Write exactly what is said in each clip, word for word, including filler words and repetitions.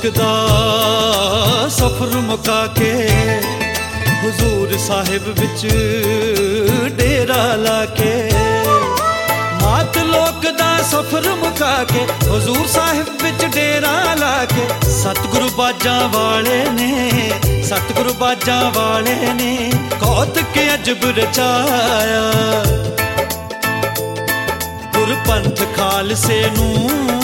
दा सफर मुका के हुजूर साहिब विच डेरा लाके। मात लोक दा सफर मुका के हुजूर साहिब विच डेरा लाके। सतगुरु बाजां वाले ने सतगुरु बाजां वाले ने कौतक अजब रचाया। गुरपंथ खालसे नूं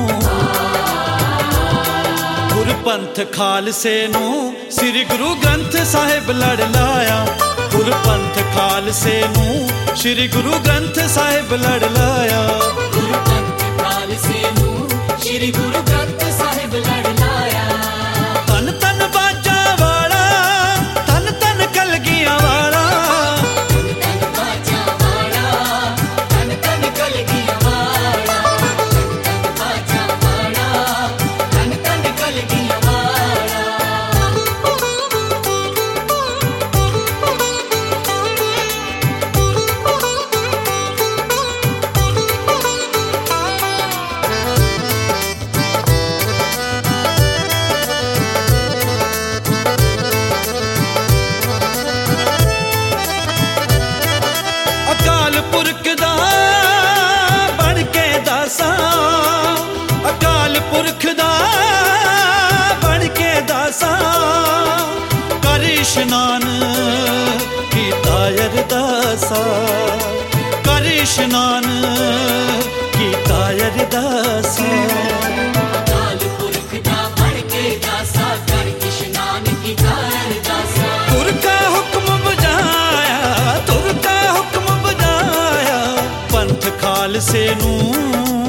गुरपंथ खालसे नूं श्री गुरु ग्रंथ साहिब लड़ लाया। गुरपंथ खालसे नूं श्री गुरु ग्रंथ साहिब लड़ लाया। गुरपंथ खालसे नूं श्री गुरु ग्रंथ साहिब लड़ लाया। तन तन बाजा वाला तन तन कलगियां वाला। तन तन बाजा वाला तन तन कलगियां वाला। तन तन बाजा वाला तन तन कलगियां वाला। अकाल पुरख दा बन के दासा। अकाल पुरख दा बन के दासा। कर इशनान कीता अरदासा। कर इशनान कीता अरदासा। अकाल पुरख दा बन के दासा। कर इशनान कीता अरदासा। तुर का हुक्म बजाया तुर का हुक्म बजाया। पंथ खालसे नूं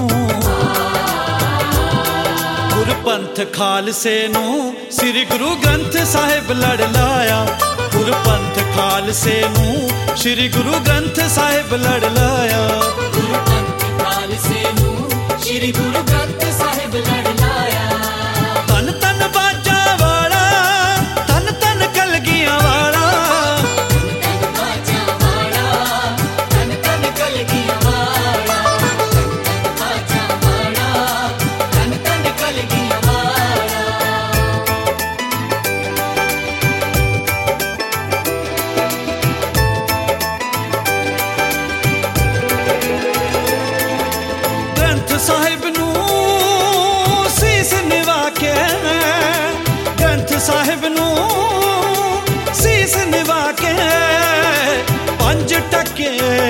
गुरपंथ खालसे नूं श्री गुरु ग्रंथ साहिब लड़ लाया। गुरपंथ खालसे नूं श्री गुरु ग्रंथ साहिब लड़ लाया। गुरपंथ खालसे नूं श्री गुरु ग्रंथ साहिब लड़ लाया। तन तन बाजा वाला तन तन कलगियां वाला। तन तन बाजा वाला तन तन कलगियां वाला। तन तन बाजा वाला तन तन कलगियां वाला। ग्रंथ साहिब नूं सीस निवा के। ग्रंथ साहिब नूं सीस निवा के। पंज टके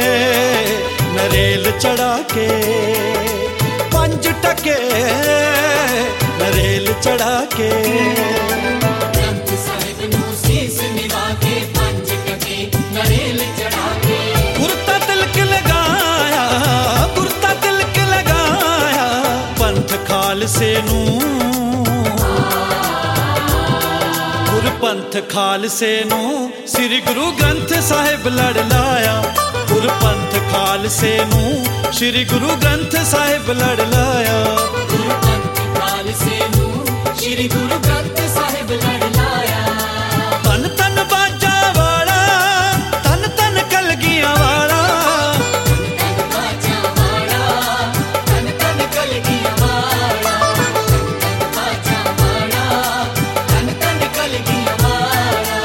नरेल चढ़ा के। पंज टके नरेल चढ़ा के। ग्रंथ साहिब नूं सीस निवा के। पंज टके नरेल चढ़ा के। कुर्ता तिलक लगाया कुर्ता तिलक लगाया। पंथ खालसे नूं गुरपंथ खालसे नूं श्री गुरु ग्रंथ साहिब लड़ लाया। गुरपंथ खालसे नूं श्री गुरु ग्रंथ साहिब लड़ लाया। गुरपंथ खालसे नूं श्री गुरु ग्रंथ साहिब लड़ लाया। तन तन बाजा वाला तन तन कलगियां वाला। तन तन बाजा वाला तन तन कलगियां वाला। तन तन बाजा वाला तन तन कलगियां वाला।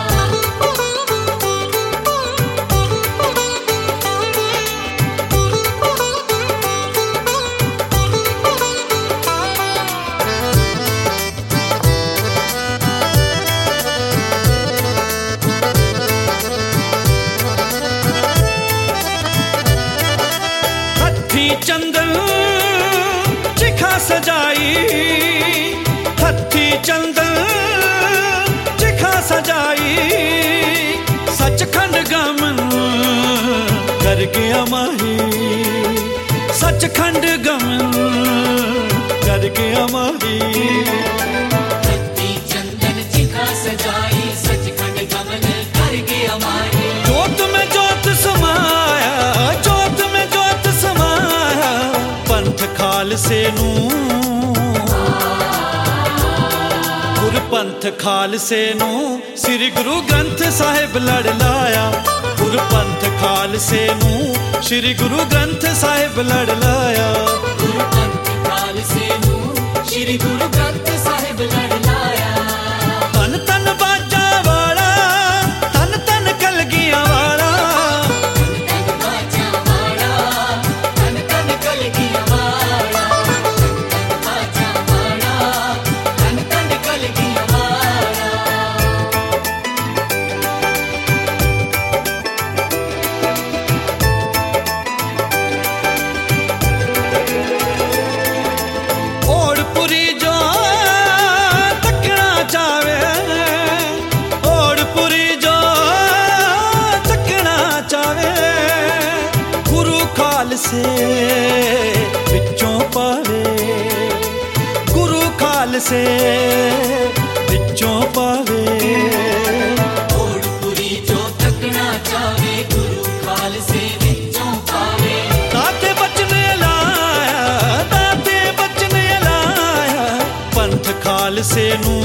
हथी चंदन चिखा सजाई। हथी चंदन चिखा सजाई। सचखंड गमन कर गया माही। सचखंड गमन कर गया माही। हत्ती चंदन चिखा सजाई। सचखंड गमन कर गया माही। जोत में जोत समाया जोत में जोत समाया। पंथ खालसे नूं गुरपंथ खालसे नूं श्री गुरु ग्रंथ साहिब लड़ लाया। गुरपंथ खालसे नूं श्री गुरु ग्रंथ साहिब लड़ लाया। गुरपंथ खालसे नूं श्री गुरु ग्रंथ साहिब ਸਾਹਿਬ ਲੜ ਲਾਇਆ ਤਨ ਤਨ ਬਾਜਾਂ ਵਾਲਾ ਤਨ ਤਨ ਕਲਗੀਆਂ ਵਾਲਾ ਤਨ ਬਾਜਾਂ ਵਾਲਾ ਤਨ ਤਨ ਕਲਗੀਆਂ ਵਾਲਾ ਤਨ ਬਾਜਾਂ ਵਾਲਾ ਤਨ ਤਨ ਕਲਗੀਆਂ ਵਾਲਾ ओड़पुरी जो तकना चावे ओड़पुरी जो तकना चावे गुरु खालसे विचों पावे गुरु खालसे विचों पावे ओड़पुरी जो तकना चावे गुरु खालसे विचों पावे ताते बचन लाया ताते बचन लाया पंथ खालसे नू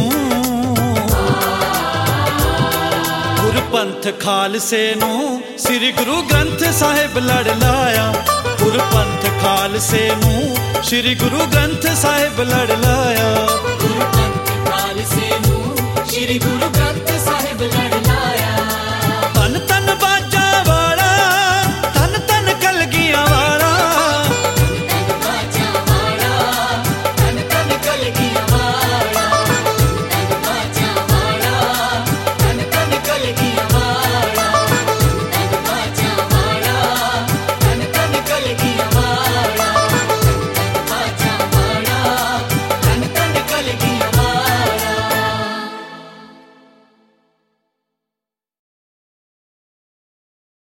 गुरपंथ खालसे नू श्री गुरु ग्रंथ साहिब लड़ लाया गुरपंथ खालसे नू श्री गुरु ग्रंथ साहिब लड़ लाया गुरु पंथ खालसे नूं श्री गुरु ग्रंथ